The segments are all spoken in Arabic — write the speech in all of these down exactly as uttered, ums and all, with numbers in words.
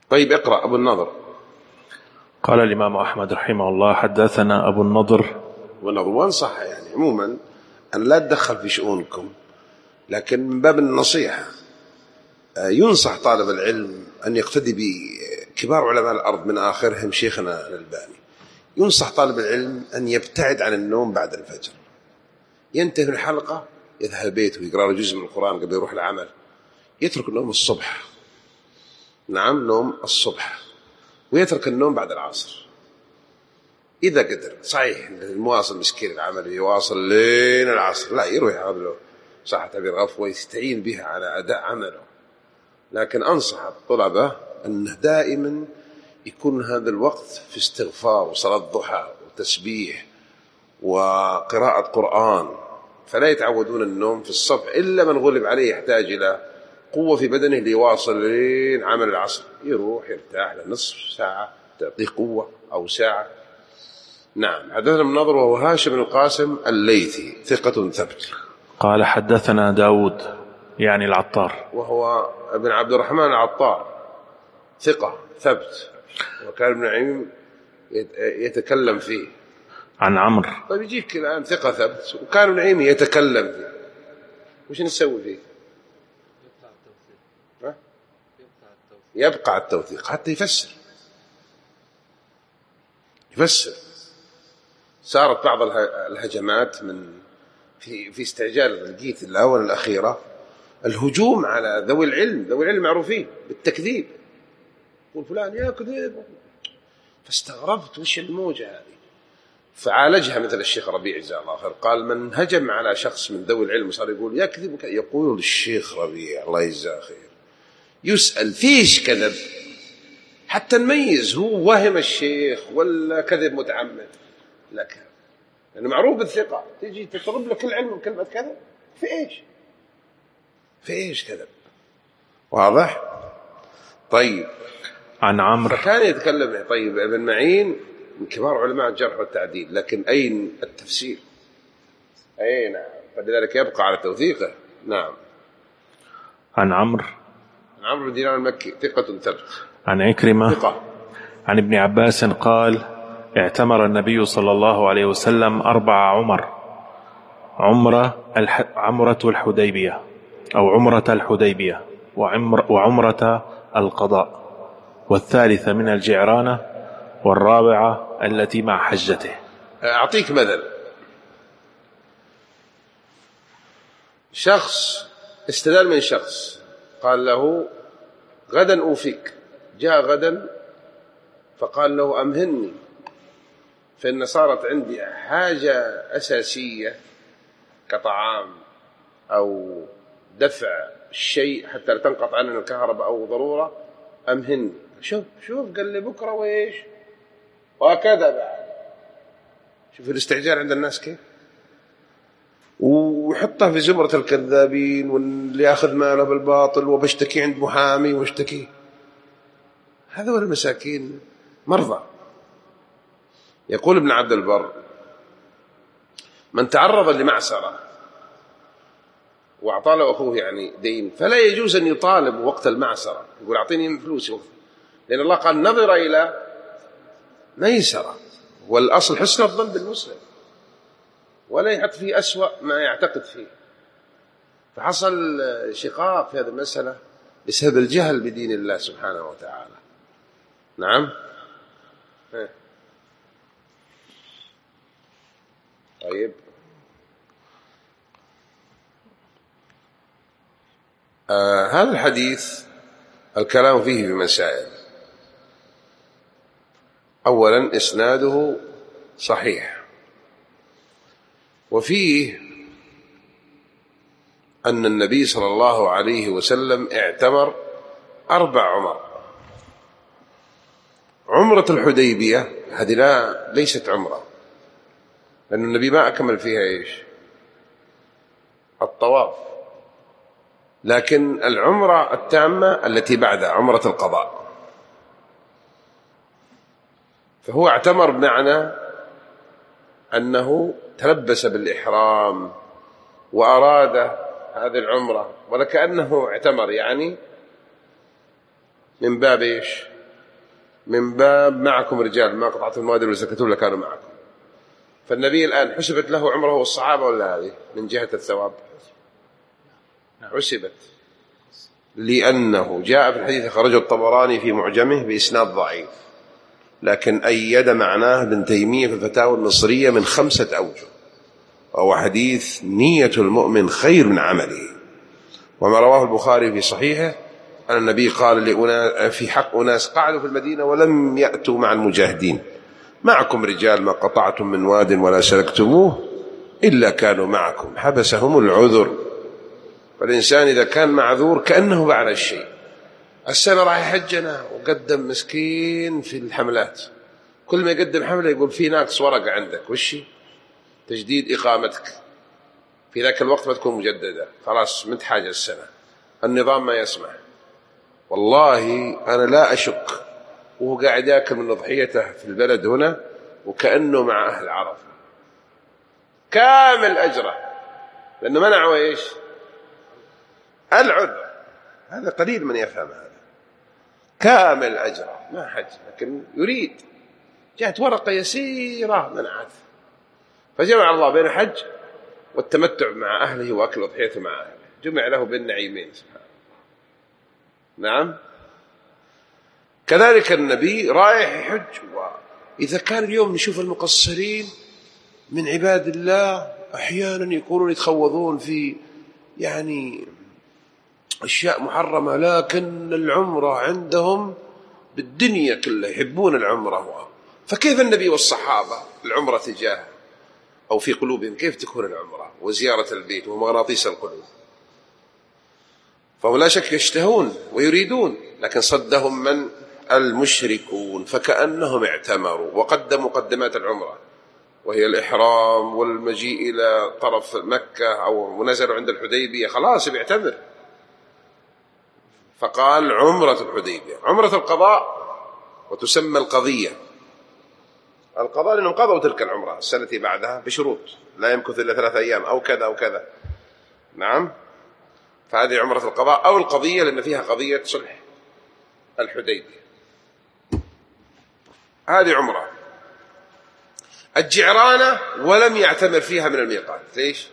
طيب اقرأ أبو النضر. قال الإمام أحمد رحمه الله: حدثنا أبو النضر. والنضر وانصح يعني عموما أن لا تدخل في شؤونكم، لكن من باب النصيحة ينصح طالب العلم أن يقتدي بكبار علماء الأرض، من آخرهم شيخنا الألباني. ينصح طالب العلم أن يبتعد عن النوم بعد الفجر، ينتهي من الحلقة يذهب بيته ويقرأ له جزء من القرآن قبل يروح العمل، يترك النوم الصبح. نعم، نوم الصبح، ويترك النوم بعد العصر إذا قدر. صحيح المواصل مسكين العمل يواصل لين العصر، لا، يروح ياخذ له صحة تعبير غفوة يستعين بها على أداء عمله. لكن أنصح الطلبة أنه دائما يكون هذا الوقت في استغفار وصلاة ضحى وتسبيح وقراءة قرآن، فلا يتعودون النوم في الصبح إلا من غلب عليه يحتاج إلى قوة في بدنه ليواصل لين عمل العصر، يروح يرتاح لنصف ساعة تعطيه قوة أو ساعة. نعم. حدثنا ابن نضر وهو هاشم بن القاسم الليثي ثقة ثبت. قال حدثنا داود يعني العطار، وهو ابن عبد الرحمن العطار ثقة ثبت، وكان ابن نعيم يتكلم فيه. عن عمرو. طيب يجيك الآن ثقة ثبت وكان ابن نعيم يتكلم فيه، وش نسوي فيه؟ يبقى التوثيق حتى يفسر يفسر صارت بعض الهجمات من في في استعجال الجيت الأول الأخيرة الهجوم على ذوي العلم. ذوي العلم معروفين بالتكذيب، يقول فلان يكذب، فاستغربت وش الموجة هذه، فعالجها مثل الشيخ ربيع جزاه الله خير، قال من هجم على شخص من ذوي العلم وصار يقول يكذب، يقول الشيخ ربيع الله يجزاه خير يسأل فيش كذب حتى نميز هو وهم الشيخ ولا كذب متعمد. لك لأنه معروف بالثقة، تيجي تضرب له كل علم بكلمة كذب، في إيش في إيش كذب، واضح؟ طيب. عن عمرو. فكان يتكلم. طيب ابن معين من كبار علماء الجرح والتعديل، لكن أين التفسير؟ أي نعم، فلذلك يبقى على توثيقه. نعم. عن عمرو عن عمرو بن دينار المكي ثقة ثبت. عن عكرمة ثقة. عن ابن عباس قال: اعتمر النبي صلى الله عليه وسلم أربع عمر: عمرة الح... عمرة الحديبية أو عمرة الحديبية، وعمر... وعمرة القضاء، والثالثة من الجعرانة، والرابعة التي مع حجته. أعطيك مثل. شخص استدل من شخص قال له غدا أوفيك، جاء غدا فقال له أمهني، فإن صارت عندي حاجة أساسية كطعام أو دفع الشيء حتى لا تنقطع عننا الكهرباء أو ضرورة، أمهني. شوف شوف قال لي بكرة وإيش، وهكذا بعد. شوف الاستعجال عند الناس كيف، ويحطها في زمرة الكذابين واللي ياخذ ماله بالباطل، وبشتكي عند محامي واشتكي. هذول المساكين مرضى. يقول ابن عبد البر: من تعرض لمعسرة وأعطى له أخوه يعني دين، فلا يجوز أن يطالب وقت المعسرة يقول أعطيني فلوسي وقت، لأن الله قال نظر إلى ميسرة، والأصل حسن الظن بالمسلم ولا يحط فيه أسوأ ما يعتقد فيه. فحصل شقاق في هذه المسألة بسبب الجهل بدين الله سبحانه وتعالى. نعم. طيب. آه هذا الحديث الكلام فيه بمسائل. أولا إسناده صحيح، وفيه أن النبي صلى الله عليه وسلم اعتمر أربع عمر. عمرة الحديبية هذه لا ليست عمرة، لأن النبي ما أكمل فيها إيش؟ الطواف، لكن العمرة التامة التي بعدها عمرة القضاء. فهو اعتمر بمعنى أنه تلبس بالإحرام وأراد هذه العمرة، ولكأنه اعتمر يعني من باب إيش؟ من باب معكم رجال ما قطعتم المواد وزكتوا لكانوا معكم. فالنبي الآن حسبت له عمره والصحابة ولا هذه من جهة الثواب؟ حسبت، لأنه جاء في الحديث خرجه الطبراني في معجمه بإسناد ضعيف، لكن أيد معناه ابن تيمية في الفتاوى المصرية من خمسة أوجه، وهو حديث نية المؤمن خير من عمله. وما رواه البخاري في صحيحه أن النبي قال في حق أناس قعدوا في المدينة ولم يأتوا مع المجاهدين: معكم رجال ما قطعتم من واد ولا سلكتموه إلا كانوا معكم، حبسهم العذر. فالإنسان إذا كان معذور كأنه بعد الشيء. السنة راح يحجنا وقدم مسكين في الحملات، كل ما يقدم حملة يقول في ناقص ورقة عندك، وشي تجديد إقامتك في ذاك الوقت ما تكون مجددة، خلاص مت حاجة السنة، النظام ما يسمح. والله أنا لا أشك وهو قاعد يأكل من أضحيته في البلد هنا وكأنه مع أهل عرفة كامل أجره، لأنه منعوا إيش؟ العذر. هذا قليل من يفهم هذا، كامل أجره ما حج، لكن يريد جاءت ورقة يسيرة منعت، فجمع الله بين الحج والتمتع مع أهله وأكل أضحيته مع أهله، جمع له بين نعيمين سبحانه. نعم. كذلك النبي رايح يحج، وإذا كان اليوم نشوف المقصرين من عباد الله أحيانا يكونون يتخوضون في يعني أشياء محرمة، لكن العمرة عندهم بالدنيا كلها يحبون العمرة. فكيف النبي والصحابة العمرة تجاه أو في قلوبهم كيف تكون العمرة وزيارة البيت ومغناطيس القلوب؟ فهم لا شك يشتهون ويريدون، لكن صدهم من؟ المشركون، فكأنهم اعتمروا وقدموا مقدمات العمرة وهي الإحرام والمجيء إلى طرف مكة أو نزلوا عند الحديبية خلاص بيعتمر. فقال عمرة الحديبية عمرة القضاء، وتسمى القضية. القضاء لأنهم قضوا تلك العمرة السنة بعدها بشروط لا يمكث إلا ثلاثة أيام أو كذا أو كذا. نعم. فهذه عمرة القضاء أو القضية لأن فيها قضية صلح الحديبية. هذه عمرة. الجعرانة ولم يعتمر فيها من الميقات. ليش؟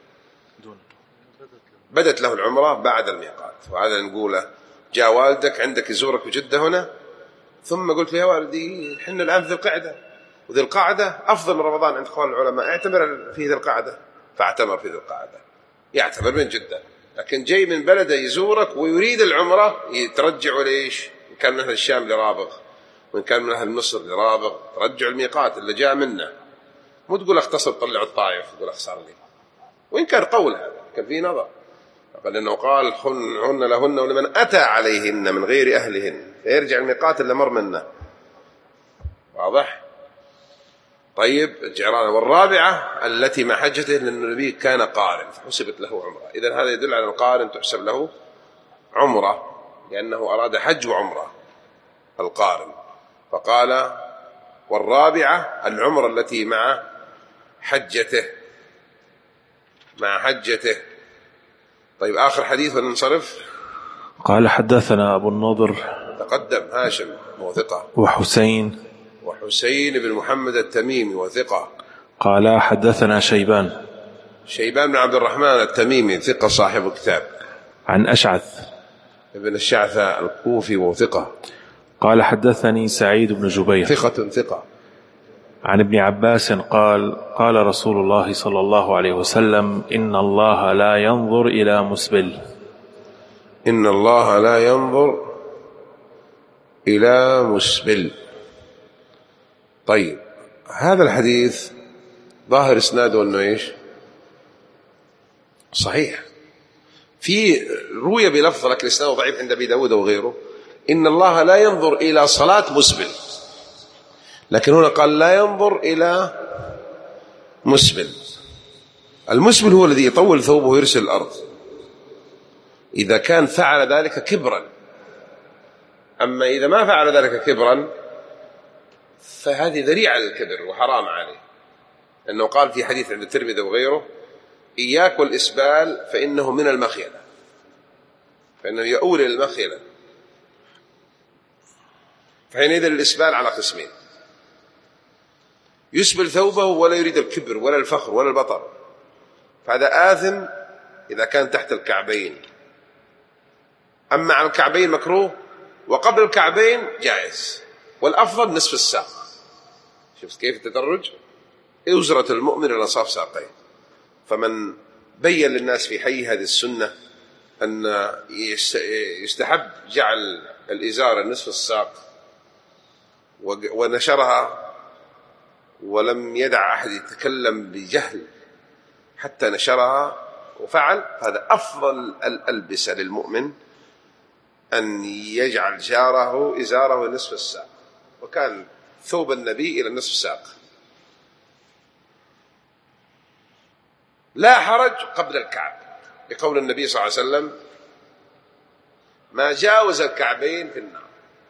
بدت له العمرة بعد الميقات، وهذا نقوله جاء والدك عندك يزورك في جدة هنا، ثم قلت له يا والدي حنا الآن في ذي القعدة، وذي القعدة أفضل من رمضان عند أخوان العلماء، اعتمر في ذي القعدة، فاعتمر في ذي القعدة، يعتمر من جدة. لكن جاي من بلده يزورك ويريد العمرة يترجع ليش؟ إن كان من أهل الشام لرابغ، وإن كان من أهل مصر لرابغ، ترجع الميقات اللي جاء منه، مو تقول اختصر طلع الطائف تقول اخسر لي. وإن كان قول هذا كان فيه نظر، لأنه قال هن لهن ولمن أتى عليهن من غير أهلهن، فيرجع الميقات اللي مر منه. واضح؟ طيب الجعرانة. والرابعة التي مع حجته لأن النبي كان قارن فحسبت له عمرة. إذن هذا يدل على القارن تحسب له عمرة لأنه أراد حج وعمرة القارن. فقال والرابعة العمرة التي مع حجته مع حجته. طيب آخر حديث وننصرف. قال حدثنا أبو النضر تقدم هاشم وثقة، وحسين وحسين بن محمد التميمي وثقة. قال حدثنا شيبان شيبان بن عبد الرحمن التميمي ثقة صاحب كتاب. عن أشعث ابن الشعثة الكوفي وثقة. قال حدثني سعيد بن جبير ثقة ثقة. عن ابن عباس قال قال رسول الله صلى الله عليه وسلم إن الله لا ينظر إلى مسبل إن الله لا ينظر إلى مسبل. طيب هذا الحديث ظاهر إسناده أنه إيش؟ صحيح. في روي بلفظ لكن إسناده ضعيف عند أبي داود وغيره إن الله لا ينظر إلى صلاة مسبل، لكن هنا قال لا ينظر إلى مسبل. المسبل هو الذي يطول ثوبه ويرسل الأرض إذا كان فعل ذلك كبرا. أما إذا ما فعل ذلك كبرا فهذه ذريعة للكبر وحرام عليه، لأنه قال في حديث عند الترمذي وغيره إياك والإسبال فإنه من المخيلة، فإنه يؤول إلى المخيلة. فحينئذ الإسبال على قسمين: يسبل ثوبه ولا يريد الكبر ولا الفخر ولا البطر، فهذا آثم إذا كان تحت الكعبين. أما على الكعبين مكروه، وقبل الكعبين جائز، والأفضل نصف الساق. شفت كيف التدرج؟ أزرة المؤمن إلى صاف ساقين. فمن بين للناس في حي هذه السنة أن يستحب جعل الإزار نصف الساق ونشرها، ولم يدع أحد يتكلم بجهل حتى نشرها وفعل، هذا أفضل الألبسة للمؤمن، أن يجعل جاره إزاره نصف الساق. وكان ثوب النبي إلى نصف ساق. لا حرج قبل الكعب، لقول النبي صلى الله عليه وسلم: ما جاوز الكعبين في النار.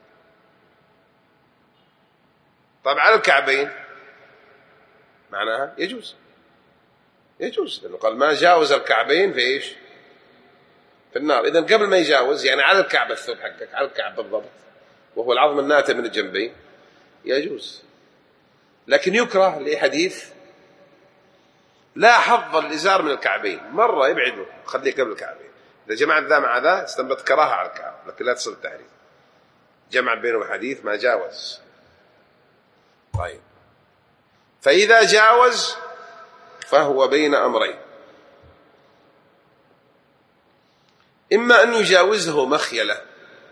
طبعا على الكعبين معناها يجوز، يجوز، لأنه قال ما جاوز الكعبين في إيش؟ في النار. إذن قبل ما يجاوز يعني على الكعب، الثوب حقك على الكعب بالضبط، وهو العظم الناتئ من الجنبين، يجوز. لكن يكره لحديث: لا حظ الإزار من الكعبين، مرة يبعده، خليه قبل الكعبين. إذا جمعت ذا مع ذا استنبت كراهة على الكعب، لكن لا تصل التحريم. جمع بينهم حديث ما جاوز. طيب، فإذا جاوز فهو بين أمرين: إما أن يجاوزه مخيلة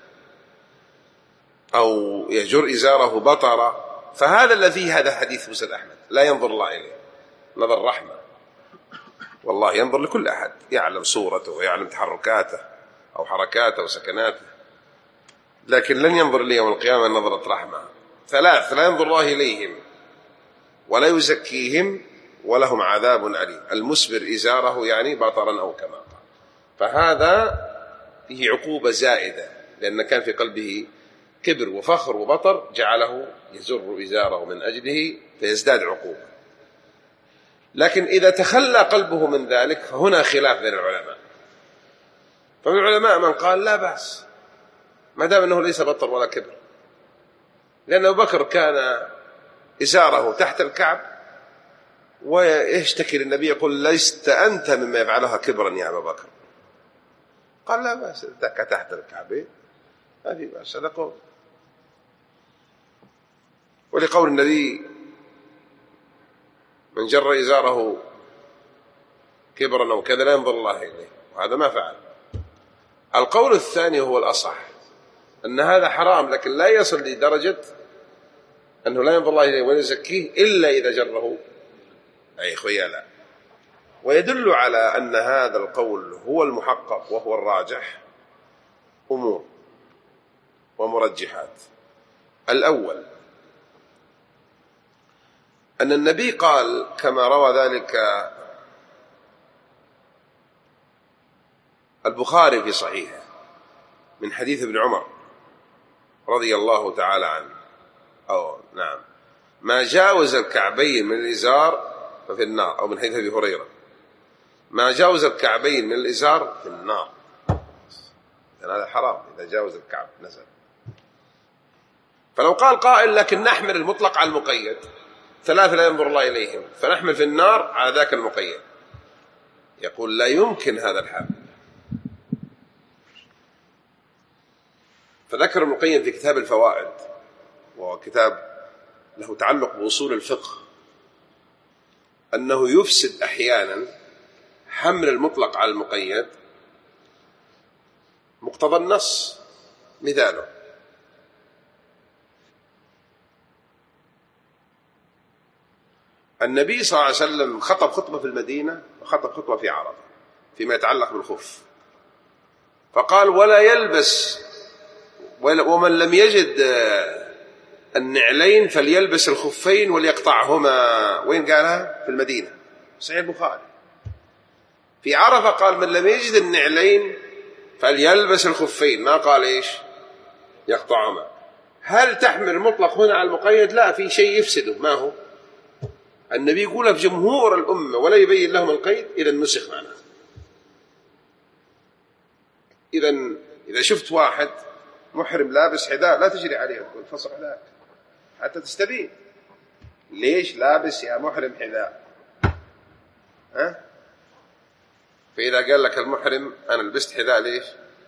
أو يجر إزاره بطرة، فهذا الذي هذا حديث مسند أحمد لا ينظر الله إليه نظر رحمة، والله ينظر لكل أحد، يعلم صورته ويعلم تحركاته أو حركاته وسكناته، لكن لن ينظر إليه يوم القيامة نظرة رحمة. ثلاث: لا ينظر الله إليهم ولا يزكيهم ولهم عذاب أليم. المسبر إزاره يعني بطرا أو كما قال، فهذا فيه عقوبة زائدة، لأن كان في قلبه كبر وفخر وبطر، جعله يزر إزاره من أجله فيزداد عقوبة. لكن إذا تخلى قلبه من ذلك فهنا خلاف بين العلماء. فمن العلماء من قال لا بأس ما دام أنه ليس بطر ولا كبر، لأن أبو بكر كان إزاره تحت الكعب ويشتكي للنبي يقول: لست أنت مما يفعلها كبرا يا أبا بكر. قال لا بأس تحت الكعبين ما في بأس، هذا قول. ولقول النبي: من جر إزاره كبرا أو كذا لا ينظر الله إليه، وهذا ما فعل. القول الثاني هو الأصح، أن هذا حرام، لكن لا يصل لدرجة أنه لا ينظر الله إليه ولا يزكيه إلا إذا جره أي خيالا. ويدل على أن هذا القول هو المحقق وهو الراجح أمور ومرجحات. الأول أن النبي قال كما روى ذلك البخاري في صحيحه من حديث ابن عمر رضي الله تعالى عنه، أو نعم: ما جاوز الكعبين من الإزار ففي النار، أو من حديث أبي هريرة: ما جاوز الكعبين من الإزار في النار. يعني هذا حرام إذا جاوز الكعب نزل. فلو قال قائل: لكن نحمل المطلق على المقيد، ثلاثة لا ينظر الله إليهم، فنحمل في النار على ذاك المقيد، يقول لا يمكن هذا الحال. فذكر ابن القيم في كتاب الفوائد، وهو كتاب له تعلق بأصول الفقه، أنه يفسد أحيانا حمل المطلق على المقيد مقتضى النص. مثاله: النبي صلى الله عليه وسلم خطب خطبة في المدينة وخطب خطبة في عرفة فيما يتعلق بالخف، فقال: ولا يلبس، ومن لم يجد النعلين فليلبس الخفين وليقطعهما. وين قالها؟ في المدينة، صحيح البخاري. في عرفة قال: من لم يجد النعلين فليلبس الخفين، ما قال إيش؟ يقطعهما. هل تحمل المطلق هنا على المقيد؟ لا، في شيء يفسده. ما هو؟ النبي يقول في جمهور الأمة ولا يبين لهم القيد، إذا نسخ معناه. إذا إذا شفت واحد محرم لابس حذاء لا تجري عليه وتقول فصل حذاءك حتى تستبين ليش لابس يا محرم حذاء. ها؟ فإذا قال لك المحرم أنا لبست حذاء ليش؟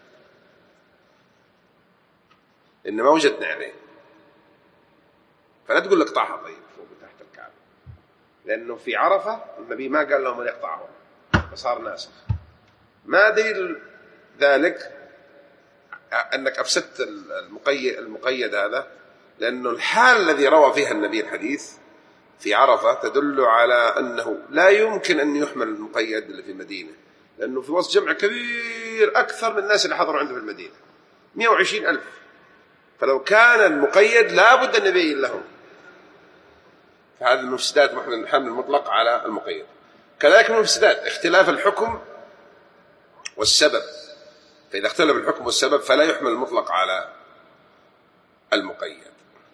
إن ما وجدنا عليه، فلا تقول لك اقطعها طيب فوق تحت الكعب، لأنه في عرفة النبي ما قال لهم أن يقطعهم فصار ناسخ. ما دليل ذلك أنك أفسدت المقيد, المقيد هذا؟ لأنه الحال الذي روى فيها النبي الحديث في عرفة تدل على أنه لا يمكن أن يحمل المقيد اللي في المدينة، لأنه في وسط جمع كبير أكثر من الناس اللي حضروا عنده في المدينة مئة وعشرين ألف، فلو كان المقيد لابد أن يبين لهم. فهذه المفسدات محمل الحمل المطلق على المقيد. كذلك من المفسدات اختلاف الحكم والسبب، فإذا اختلف الحكم والسبب فلا يحمل المطلق على المقيد.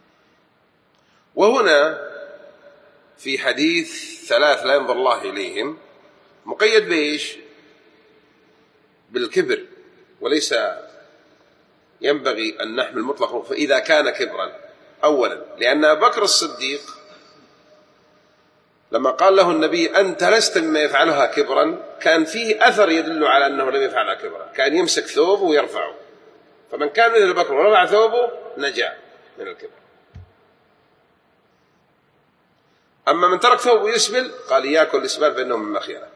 وهنا في حديث ثلاث لا ينظر الله إليهم مقيد بإيش؟ بالكبر، وليس ينبغي أن نحمل مطلق فإذا كان كبرا. أولا لأن أبا بكر الصديق لما قال له النبي أنت لست مما يفعلها كبرا كان فيه أثر يدل على أنه لم يفعلها كبرا، كان يمسك ثوبه ويرفعه، فمن كان مثل بكر ورفع ثوبه نجا من الكبر. أما من ترك ثوبه يسبل قال إياكم الإسبال فإنه من مخيلة.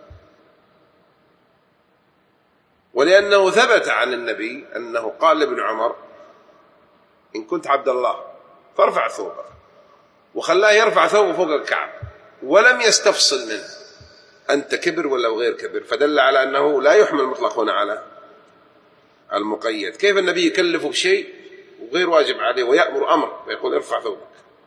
ولأنه ثبت عن النبي أنه قال لابن عمر إن كنت عبد الله فارفع ثوبك، وخلاه يرفع ثوبه فوق الكعب ولم يستفصل منه أنت كبر ولا غير كبر، فدل على أنه لا يحمل مطلق هنا على المقيد. كيف النبي يكلفه بشيء وغير واجب عليه ويأمر أمر ويقول ارفع ثوبك،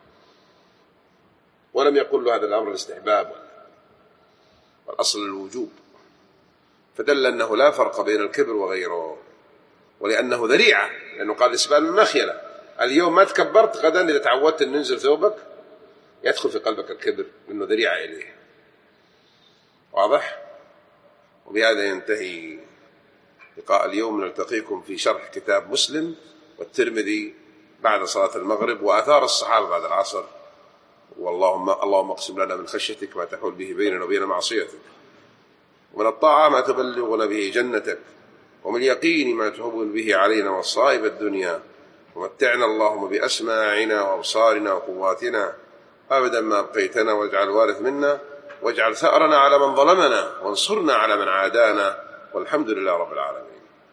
ولم يقول له هذا الأمر الاستحباب والأصل الوجوب، فدل أنه لا فرق بين الكبر وغيره، ولأنه ذريعة، لأنه قال الإسبال من مخيلة. اليوم ما تكبرت غدا إذا تعودت أن ننزل ثوبك يدخل في قلبك الكبر لأنه ذريعة إليه. واضح؟ وبهذا ينتهي لقاء اليوم. نلتقيكم في شرح كتاب مسلم والترمذي بعد صلاة المغرب، وآثار الصحابة بعد العصر. واللهم اللهم اقسم لنا من خشيتك ما تحول به بيننا وبين معصيتك، ومن الطاعة ما تبلغنا به جنتك، ومن اليقين ما تهون به علينا مصائب الدنيا، ومتعنا اللهم بأسماعنا وأبصارنا وقواتنا أبدا ما أبقيتنا، واجعل الوارث منا، واجعل ثأرنا على من ظلمنا، وانصرنا على من عادانا، والحمد لله رب العالمين.